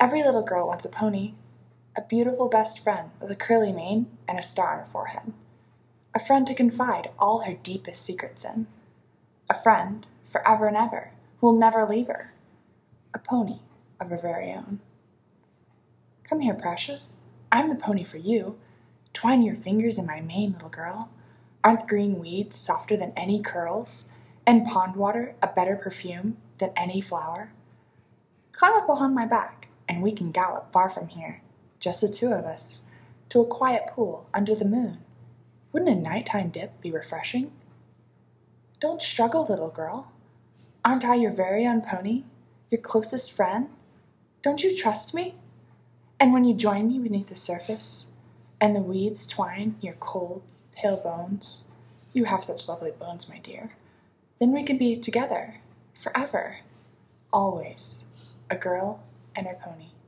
Every little girl wants a pony, a beautiful best friend with a curly mane and a star on her forehead. A friend to confide all her deepest secrets in. A friend, forever and ever, who will never leave her. A pony of her very own. Come here, precious. I'm the pony for you. Twine your fingers in my mane, little girl. Aren't green weeds softer than any curls, and pond water a better perfume than any flower? Climb up on my back, and we can gallop far from here, just the two of us, to a quiet pool under the moon. Wouldn't a nighttime dip be refreshing? Don't struggle, little girl. Aren't I your very own pony, your closest friend? Don't you trust me? And when you join me beneath the surface, and the weeds twine your cold, pale bones, you have such lovely bones, my dear, then we can be together, forever, always, a girl and her pony.